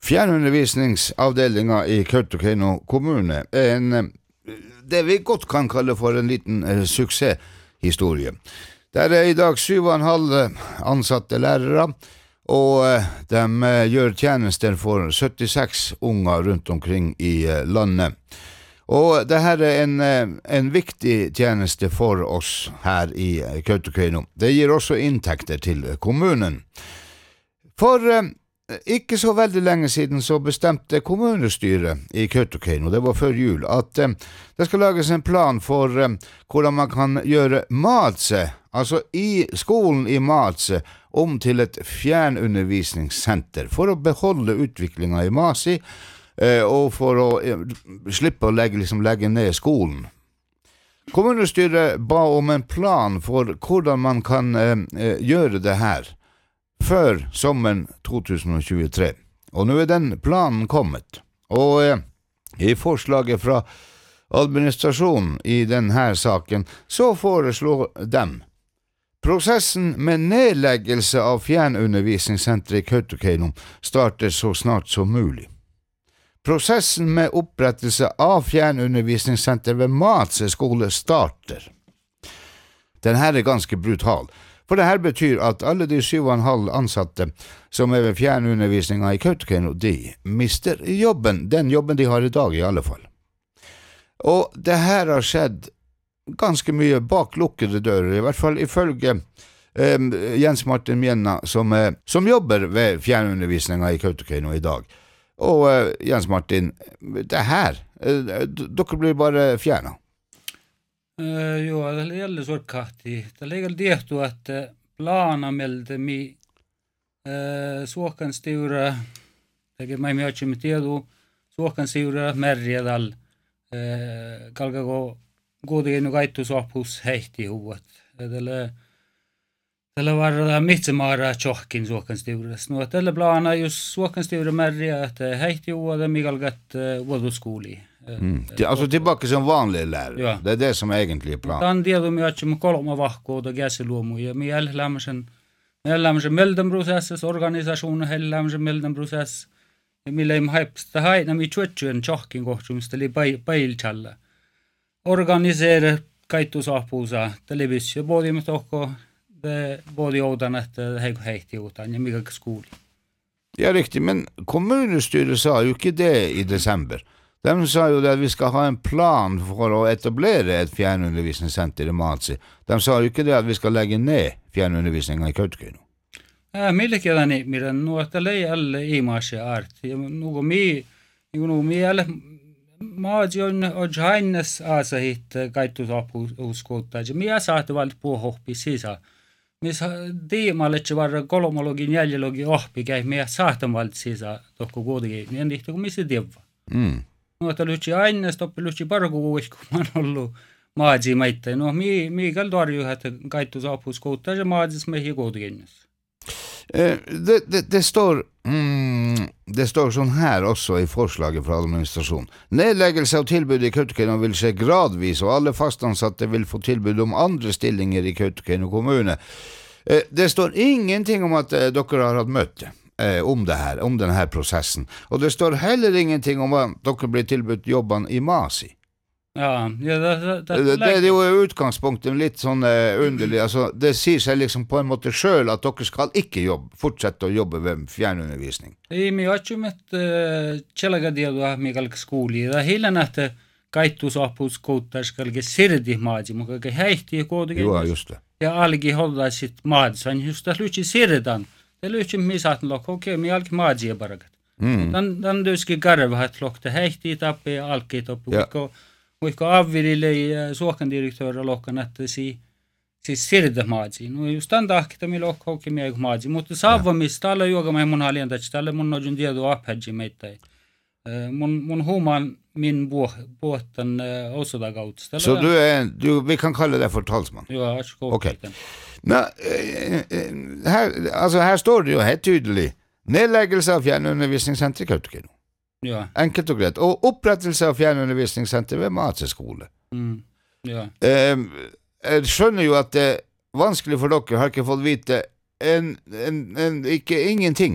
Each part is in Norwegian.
Fjernundervisningsavdelingen i Kautokeino kommune det vi godt kan kalle for en liten suksesshistorie. Der I dag 7,5 ansatte lærere, og de gjør tjenester for 76 unger rundt omkring I landet. Og det her en viktig tjeneste for oss her I Kautokeino. Det gir også inntekter til kommunen. For ikke så veldig lenge siden så bestemte kommunestyret I Kautokeino, det var før jul, at det skal lages en plan for hvordan man kan gjøre Madse, altså I skolen I Madse, om til et fjernundervisningssenter, for å beholde utviklingen I Masi, og for å slippe å legge ned skolen. Kommunestyret ba om en plan for hvordan man kan gjøre det her, før sommeren 2023. Og nå den planen kommet. Og I forslaget fra administrasjonen I denne saken, så foreslår dem prosessen med nedleggelse av fjernundervisningssenteret I Kautokeino starter så snart som mulig. Prosessen med opprettelse av fjernundervisningssenter ved Madse skole starter. Den her ganske brutal. For det her betyr at alle de 7,5 ansatte som ved fjernundervisningen I Kautokeino, de mister jobben, den jobben de har I dag I alle fall. Og det her har skjedd ganske mye bak lukkede dører, I hvert fall ifølge Jens Martin Mjenna, som jobber ved fjernundervisningen I Kautokeino I dag. Og Jens Martin, det her, dere blir bare fjernet. Joo, det gäller sorkahti. Det ligger tietty, että plana meiltä mi suokan stiura, tekemään mi otsimme tiedu, suokan stiura märjädal, kalkako kuitenkin kaittu sohpus heihti huvat. Tällä varrella mitsemaara tjohkin suokan stiuras. No, tällä plana just suokan stiura märjä, että heihti huvat, mi kalkat vuoduskooli. Altså tilbake som vanlig lærer. Ja. Det det som egentlig planen. Dan tiedä me atsi kolme vahkoota käsiluomu ja me lämsen meldenprosesses organisation lämsen meldenprosess. Ja me leim haipsta haina mi tjuetjuen tjohkin kohtumista li pailchalla. Organisere kaittu sahpuusa televisio boodimme tokko det boodi oudan että heihti utan ja mikä skooli. Ja riktigt, men kommunestyret sa jo ikke det I desember. De sa jo at vi skal ha en plan for å etablere et fjernundervisningssenter I Madse. De sa jo ikke det at vi skal legge ned fjernundervisningen I Kautokeino. Milläkin miten nuorta lei alle imaisia arti. Nugo mi alle maadzi on hainnes aasahit kaittu uskouttaa. Mie saati valti puuhohpi sisä. Mis tiimalletsi varra kolmologin jäljilogin ohpi käy mie saatan valti sisä tokko kuitenkin. Niin ehti kun missi tievva. Nuota lyhtsi aina, stoppi lyhtsi parkukuis, kun mä oon ollut maadzi maittain. No, miikal torju, että kaittu saapus kouttaa se maadzis meihin koutikinnassa. Det står sånn her også I forslaget fra administrasjonen. Nedleggelse av tilbud I Kautokeino vil skje gradvis, og alle fastansatte vil få tilbud om andre stillinger I Kautokeino kommune. Det står ingenting om at dere har hatt møte. Om det her, om den her prosessen. Og det står heller ingenting om at dere blir tilbudt jobbene I Masi. Ja, det jo utgangspunktet litt sånn underlig. Altså, det sier seg liksom på en måte selv at dere skal ikke fortsette å jobbe ved fjernundervisning. Me otsimme tjelagadielua mikalka skooli. Det hillen, että kaittu saapus kouttaa skalke sirdi maadzi, mutta heihti kuitenkin. Joo, just det. Ja algi hollaa sit maadsan, just tässä lyhtsi sirdan. Det lyhtsi misaten lokko, okei, me alki maadzia barakat. Dan dyski karvahat lokta heihti tappi ja alki tappi. Voiko avvirille suokandirektööra lokkan, että siis sirda maadzi. No just tämän tahkita me lokko, okei, me maadzi. Mutta saavamis, täällä juoka me mun halien tatsi, täällä mun nojun tiedu apphedji meitä. Mun human min båten osoda kautta. Så vi kan kalle det for talsmann? Ja, jeg skal okay. Her står det jo helt tydelig nedleggelse av fjernundervisningssenter I Kautokeino. Ja. Enkelt og greit. Og opprettelse av fjernundervisningssenter ved Madse skole. Ja. Jeg skjønner jo at det er vanskelig for dere, har ikke fått vite ingenting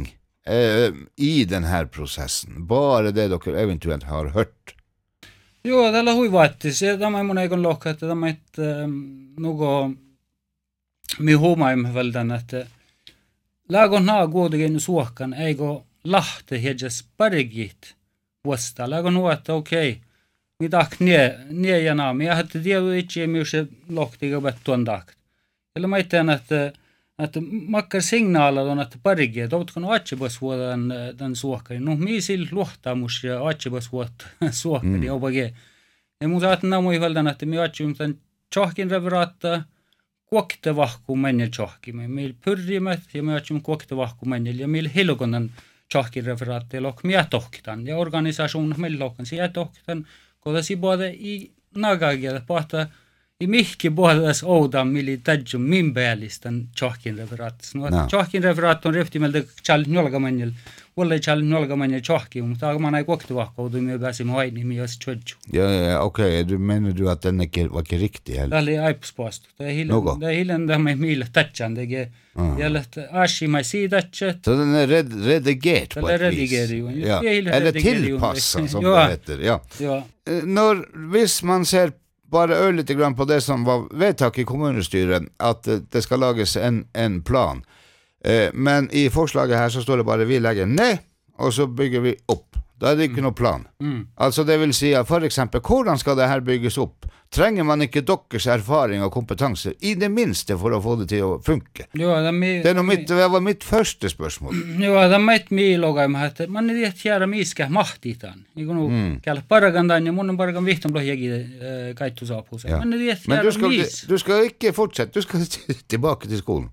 i den här processen? Bara det dere eventuellt har hört? Joo, tällä huivaattis. Tämä ei mun eikon lohka, että tämä ei nuko mi huomaimme vältän, että lääkon naa kuitenkin suohkan, eikö lahte hedjes parigit vuosta. Lääkon nuo, että okei, mitä nie ja naa. Minä hätte tiedä itse, missä se lohti kävät tuon taakt. Eli mä itseään, että makkar signaalat on, että parigi, että oletko no atsibas vuotan tämän suohkani. No, mii sillä luottamus ja atsibas vuotta suohkani opake. Ja mun saatan naamui vältän, että me atsibas tämän tjohkin reveraattaa kuokte vahku mennä tjohkimme. Meillä pyrrimät ja me atsibas kuokte vahku mennä. Ja meillä hilkon tämän tjohkin reveraattia lohk minä tohkitan. Ja organisation meillä lohkan sieltä tohkitan. Kodasi både i nagagia, pahtaa I mihki bådas oudan mili tajum min päällistän tjohkin referat. No, tjohkin referat on rehtimeltä chal nolgamanjel. Walla chal nolgamanjel tjohki, mutta agman ei kokti vahkoudu me pääsimme haini mi jos tjodju. Ja okej, du menar du att den var inte riktig eller? Tälle aipspost. Det är hillen där med mil touchan det gället ashi mai sidatchet. Så den är redigerat på ett vis. Ja. Eller tillpassad som det heter. Ja. När hvis man ser bara lite grann på det som var vedtak I kommunestyret att det ska lages en plan. Men I förslaget här så står det bara vi lägger ner och så bygger vi upp. Då är det inte någon plan. Alltså det vill säga för exempel hur ska det här byggas upp? Tränger man inte dockers erfaring och kompetenser I det minste för att få det till att funka? Det var mitt första spörsmål. Joo, tämä ei miilogaima, että man ei tiedä miskä mahtitaan. Niin kuin käydä paragandan ja mun on paragan vihtonblohjäkin kaittu saapuus. Man ei tiedä mis. Du ska inte fortsätta, du ska tillbaka till skolan.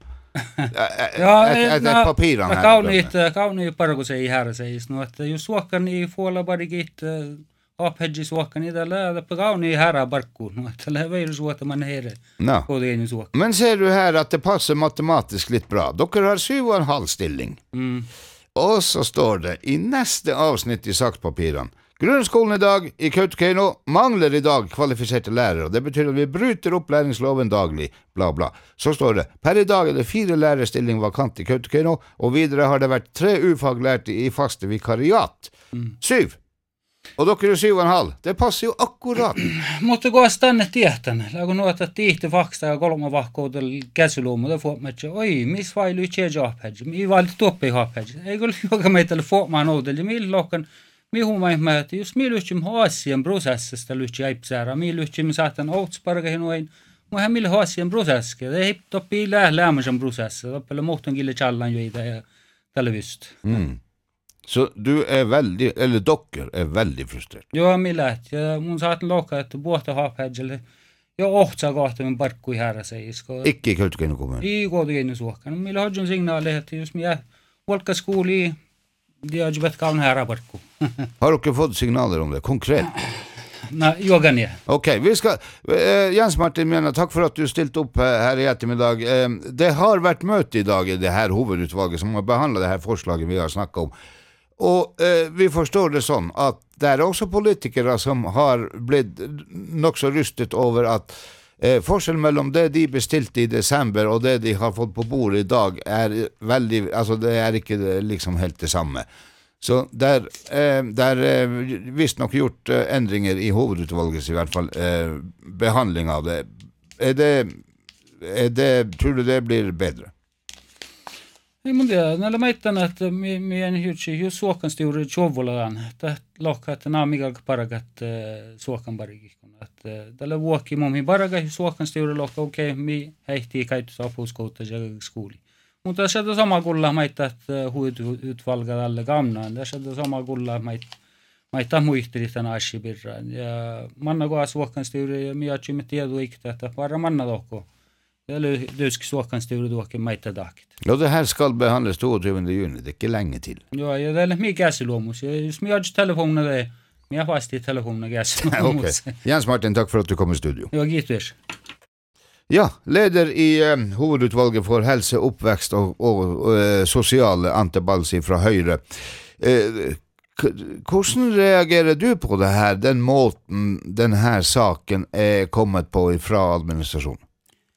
Ett papir on kauniit paragus ei härseis. No, että jos suokkan I fuolla parikit Apphedji suokkan I tällä läppä kauniit härä parkkuun. No, että tällä veiru suotta man heire. No. Men ser du här att det passar matematiskt lite bra. Docker har 7,5 stilling. Och så står det I nästa avsnitt I sakspapiren. Grundskolen idag I Kautokeino mangler idag kvalifiserte lärare. Det betyder att vi bryter opplæringsloven daglig, bla bla. Så står det, per idag det 4 lärarstilling vakant I Kautokeino, och vidare har det varit 3 ufaglærte I faste vikariat. 7. Och då är det 7,5. Det passar ju akkurat. Mutta gå stanne tietän. Kun nuota tiihti faksta ja 3 vahkoudella käsiluomu, det får man oi, miss vailu tje jahpedji. Mi valti tuoppi hahpedji. Ei kyllä joka meitä får oudeli. Mi lohkan mi huomaamme, että jos mi lyhtsym haasien prosessista lyhtsy äipsäära, mi lyhtsym saatan outspargahin oin, muhän mille haasien prosesski. Det ei toppi lämmäsen prosessa. Toppele muhton kille challan joita ja tälle vyst. Så du är väldigt, eller docker är väldigt frustrerad. Joo, millä, ja mun saatan lohka, että puhta hahpedjelle, ja ohtsa kahta min parkku I härra seis. Ikke I Kautokeino kommunen? I Kautokeino suokkaan. Millä hodjon signaali, että jos mi volka skooli, de har jobbat kaun härra parkku. Har du fått signaler om det, konkret? Nej, jag ner. Okej, vi ska Jens Martin menar tack för att du ställt upp här I eftermiddag. Det har varit möte idag I det här huvudutvalget som har behandlat det här förslaget vi har snackat om. Och vi förstår det som att det är också politiker som har blivit nog så rystet över att forskjellen mellan det de bestilte I december och det de har fått på bordet idag är väldigt, alltså det är inte liksom helt det samma. Så där visst nog gjort ändringar I huvudutvalget I alla fall behandling av det. Är det tror du det blir bättre? Ei mun tiedä, näillä maitan, että mi en hytsi just suokan stiuri tjovolaan, että lohka, että naa mikä paragat suokan parikikon. Että tällä vuokki mun paraga suokan stiuri lohka, okei, mi heihtii kaikki saapuuskoutta ja skooli. Mutta tässä on sama kulla maita, että huidutvalga tälle kamnaan. Tässä on sama kulla maita muisteli tämän asibirran. Ja manna koa suokan stiuri ja mi atsimme tiedu ikta, että para manna lohko. Eller du ska suokan stiuri tuokin maita taakit. Ja, det här ska behandlas 22 juni, det är inte länge till. Ja, det är mycket käsiluomus. Jos mi har telefonen det, mi har fast I telefonen käsiluomus. Okej. Jens Martin, tack för att du kom I studio. Ja, givetvis. Ja, leder I huvudutvalget for helse, oppvekst og sosial Ante Balsi fra Høyre. Hvordan reagerer du på det her, den måten den her saken kommet på fra administrasjonen?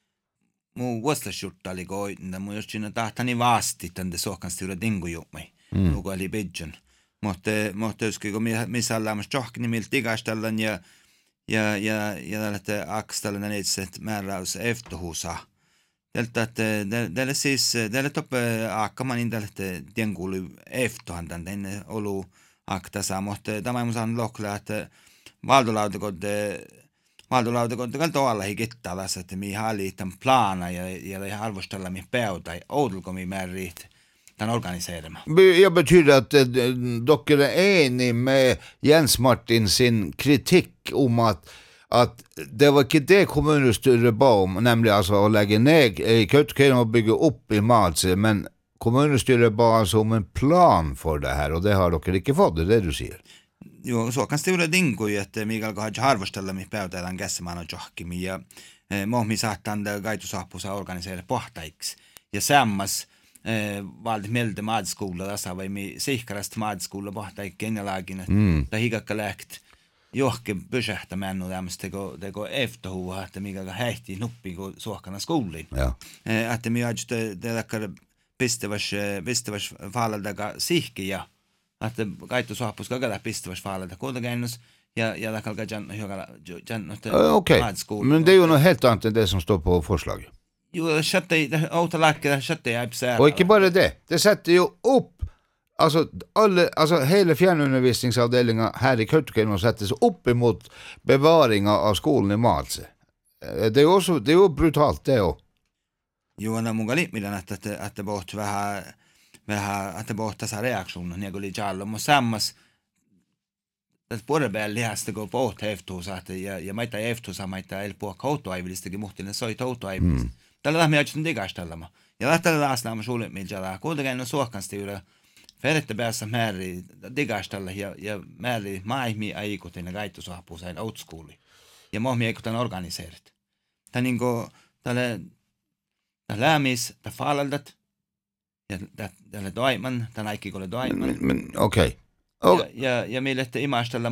Mu vuostasurta oli koitna, mu jostain tahtani vaasti tänne suokan styra dingo jummai. nuku eli bidjon. Mutta uski, kun missä ollaan johkini miltä igastellan ja tällainen akstallinen itse määräys eftohuusa. Tällä toppe akkaman in tällainen tienkuuli eftohan tänne olu aktasa, mutta tämä on saanut lohkella, että valdolautakot tuolla hikittävässä, että mi halii tämän plana ja arvostella mi päältä, oudelko mi määrit tämän organiseerima. Jag betyder att dere är enig med Jens Martin sin kritikk om at det var ikke det kommunestyret ba om, nemlig altså å legge ned Kautokeino og bygge opp i Madse, men kommunestyret ba altså om en plan for det her, og det har dere ikke fått, det du sier. Joo, suokan stiulle dinkui, että mikä alkaa harvostella mi päytetään käsimään on johkimi ja mohmi saattaa gaitusappusa organiseera pohtaiksi. Ja sammas valti meiltä maadskoula tässä vai mi sihkarast maadskoula pohtaik kennelagin, että hikakka läht johke pysähtämään no tämmöistä teko eftohua, että mikä häihti nuppi kun suokkana skoulin. Ja. Että mi ajut tällakkar pistäväs faalaltaga sihkiä. Että kaikki saapus kaikilla pistäväs faalata kuitenkin ja där kalka jan Okej, men det är ju något helt annat än det som står på förslaget. Jo, chatte autolacka chatte jag Och inte bara det sätter ju upp alltså hela fjärrundervisningsavdelningen här i Kautokeino sätter sig upp emot bevaringen av skolan i Madse. Det är ju brutalt det också. Jo, när många lite att det bort vähän att det bort dessa reaktioner när går jallo och sammas det borde väl läste gå på återhäftos att jag mäta eftosa mäta el på autoivilistegi muhtinen soi autoivilist. Tällä lähme ajattelin digastella. Ja lähtee läsnä sulle mitjalla. Kuitenkin on suokkasti ylä Ferette päässä määri digastella ja määri maihmi aikutin ja kaikki saapuu sen old schooli. Ja mohmi aikutan organiseerit. Tää niinku tälle lämmis, tää faalaldat ja tälle toiman, tää aikikolle toiman. Okei. Ja meille että imastella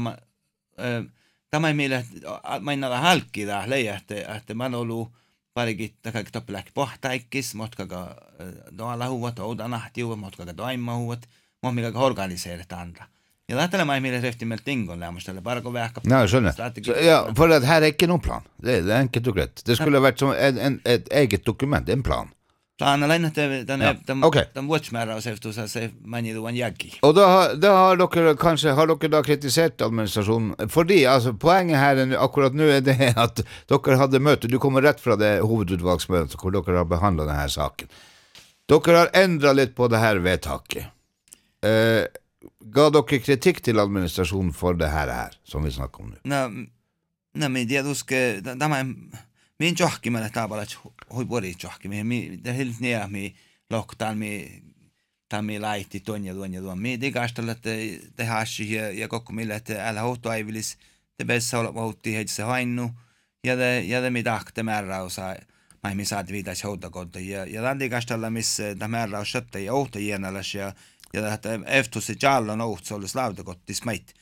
tämä ei meille mainita halkki tää leijä, että mä oon ollut parikin kaikki toppelääkki pohtaikkis, motkaka tuolla huuvat, oudanahtiuvat, motkaka toimahuvat, mohmi kaikki organiseerit antaa. Ja lähtee mä meille refti meiltä tingon lämmöstelle, parko vähkä. Nej, skjønner. Ja, för att här är inte någon plan. Det är enkelt och rätt. Det skulle ha varit som ett eget dokument, en plan. Planen är att den watchmärra efter så säger man ju en jaggi. Och då har dere da kritisert administrasjonen, fordi altså poenget her akkurat nu det at dere hadde møte, du kommer rett fra det hovedutvalgsmøtet hvor dere har behandlet denne saken. Dere har ändrat litt på det her vedtaket. Ga dere kritikk til administrasjonen for det her som vi snakker om nu? Nej, men det ska min johki mä taapalla hoi bori johki det helt ner mi loktaan mi laitti tonja mi digastalla te hashi ja kokku millä että älä hoitoaivilis te bessa olla vauhti heitse hainnu ja det mi tahte määräosa mai mi saat viitais hoitokonto ja dan digastalla missä ta määräos satte ja ohto jenalas ja että eftusi jallon ohto oli slautakottis mait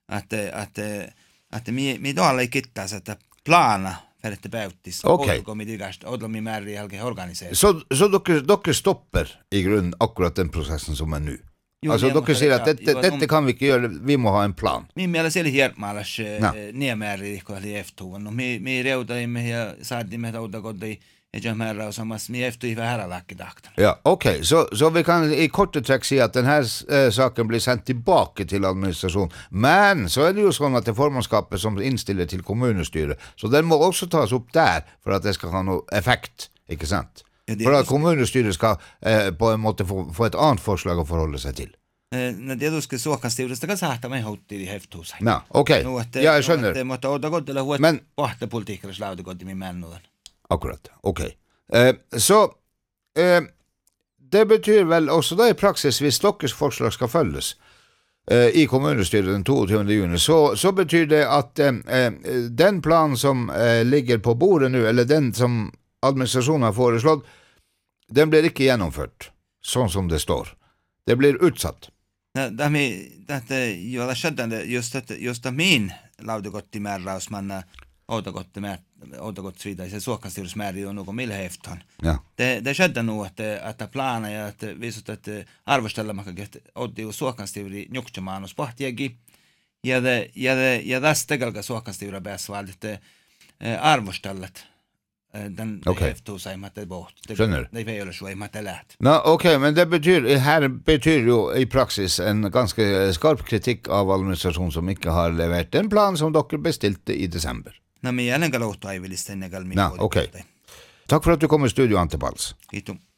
että mi tuolla ei kittäs että plana för att det behövs. Okej. Och mi märri jälkeen organiserat. Så dere stopper i grunn akkurat den prosessen som er nu? Altså dere sier at dette kan vi ikke gjøre, vi må ha en plan. Min mielestä oli hiermaalas niemääri kohti eftuun. No mi reutaimme ja saadimme tautakodei ja määra osamassa mi eftui vähän läkkidaktan. Ja, okej. Så vi kan i korte trekk si at denne saken blir sendt tilbake til administrasjonen. Men så er det jo sånn at det er formannskapet som innstiller til kommunestyret. Så den må også tas opp der for at det skal ha noe effekt, ikke sant? For at kommunestyret skal på en måte få et annet forslag å forholde seg til. När det då ska såka styrelsen kan sätta mig hot i häfthus. Ja, okej. Ja, jag skönner. Det måste åda gott eller hot. Men vart det politiker slaude gott i min män och akkurat, okej. Så det betyr vel også da i praksis hvis deres forslag skal følges i kommunestyret den 22. juni, så betyr det at den planen som ligger på bordet nu, eller den som administrasjonen har foreslått, den blir ikke gjennomført, sånn som det står. Det blir utsatt. Det skjedde just att min laudegotti märraus, men återgått vidare. Så såkastyrus med ju någon millhäftan. Ja. Det skedde nog att plana ja att visat att arvostella man kan oddi ju såkastyrus njukchamaan och sportjegi. Ja tästä kalka såkastyrus pääsvallit arvostellet. Den häftu sai matte bort. Det väl så i matte lät. Okej, men det betyder jo i praksis en ganske skarp kritikk av administrasjonen som ikke har levert en plan som dere bestilte i desember. Men gärna galota i vill ställa gal min. Okej. Takk for at du kom i studio, Ante Pals. Hitom.